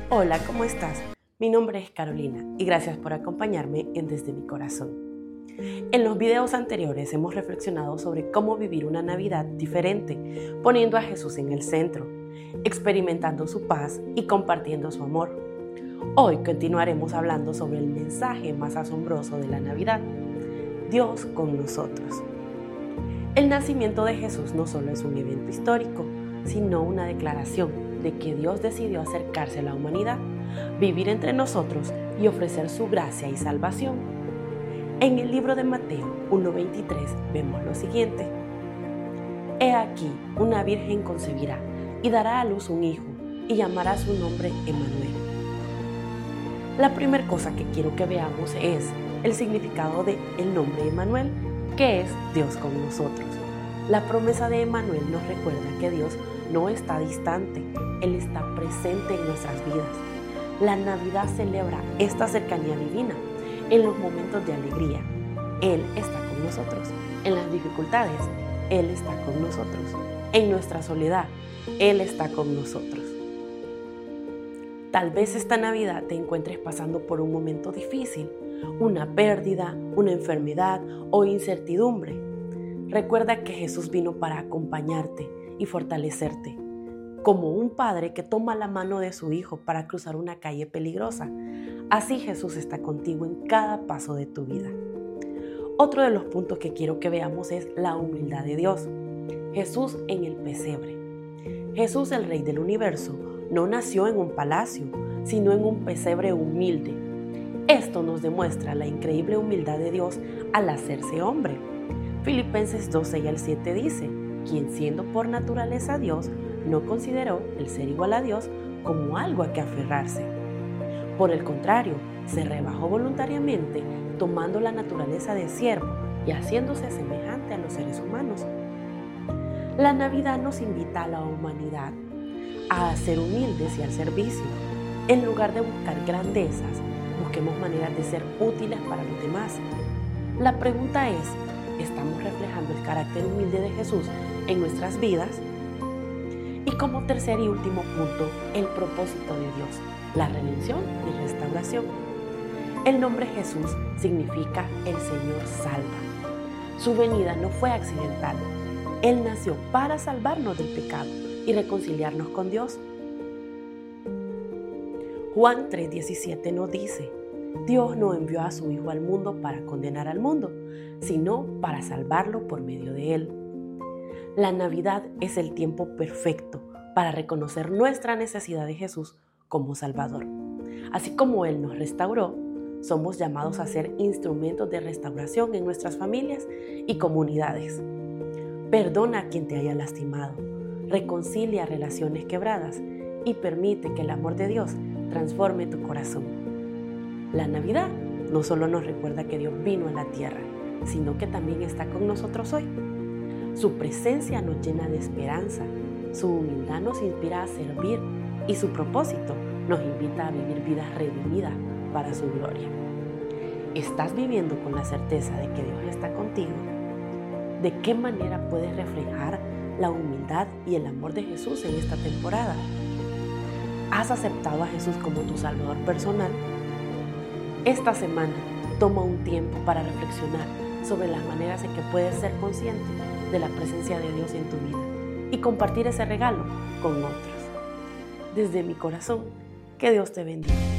Hola, ¿cómo estás? Mi nombre es Carolina y gracias por acompañarme en Desde mi Corazón. En los videos anteriores hemos reflexionado sobre cómo vivir una Navidad diferente, poniendo a Jesús en el centro, experimentando su paz y compartiendo su amor. Hoy continuaremos hablando sobre el mensaje más asombroso de la Navidad: Dios con nosotros. El nacimiento de Jesús no solo es un evento histórico, sino una declaración de que Dios decidió acercarse a la humanidad, vivir entre nosotros y ofrecer su gracia y salvación. En el libro de Mateo 1:23 vemos lo siguiente: He aquí, una virgen concebirá y dará a luz un hijo y llamará su nombre Emmanuel. La primera cosa que quiero que veamos es el significado del nombre Emmanuel, que es Dios con nosotros. La promesa de Emmanuel nos recuerda que Dios no está distante, Él está presente en nuestras vidas. La Navidad celebra esta cercanía divina. En los momentos de alegría, Él está con nosotros. En las dificultades, Él está con nosotros. En nuestra soledad, Él está con nosotros. Tal vez esta Navidad te encuentres pasando por un momento difícil, una pérdida, una enfermedad o incertidumbre. Recuerda que Jesús vino para acompañarte y fortalecerte, como un padre que toma la mano de su hijo para cruzar una calle peligrosa. Así Jesús está contigo en cada paso de tu vida. Otro de los puntos que quiero que veamos es la humildad de Dios. Jesús en el pesebre. Jesús, el Rey del universo, no nació en un palacio, sino en un pesebre humilde. Esto nos demuestra la increíble humildad de Dios al hacerse hombre. Filipenses 2:6-7 dice: quien siendo por naturaleza Dios, no consideró el ser igual a Dios como algo a que aferrarse. Por el contrario, se rebajó voluntariamente, tomando la naturaleza de siervo y haciéndose semejante a los seres humanos. La Navidad nos invita a la humanidad a ser humildes y al servicio. En lugar de buscar grandezas, busquemos maneras de ser útiles para los demás. La pregunta es: ¿estamos reflejando el carácter humilde de Jesús en nuestras vidas? Y como tercer y último punto, el propósito de Dios, la redención y restauración. El nombre Jesús significa el Señor salva. Su venida no fue accidental. Él nació para salvarnos del pecado y reconciliarnos con Dios. Juan 3:17 nos dice: Dios no envió a su Hijo al mundo para condenar al mundo, sino para salvarlo por medio de él. La Navidad es el tiempo perfecto para reconocer nuestra necesidad de Jesús como Salvador. Así como Él nos restauró, somos llamados a ser instrumentos de restauración en nuestras familias y comunidades. Perdona a quien te haya lastimado, reconcilia relaciones quebradas y permite que el amor de Dios transforme tu corazón. La Navidad no solo nos recuerda que Dios vino a la tierra, sino que también está con nosotros hoy. Su presencia nos llena de esperanza, su humildad nos inspira a servir y su propósito nos invita a vivir vidas redimidas para su gloria. ¿Estás viviendo con la certeza de que Dios está contigo? ¿De qué manera puedes reflejar la humildad y el amor de Jesús en esta temporada? ¿Has aceptado a Jesús como tu Salvador personal? Esta semana toma un tiempo para reflexionar sobre las maneras en que puedes ser consciente de la presencia de Dios en tu vida y compartir ese regalo con otros. Desde mi corazón, que Dios te bendiga.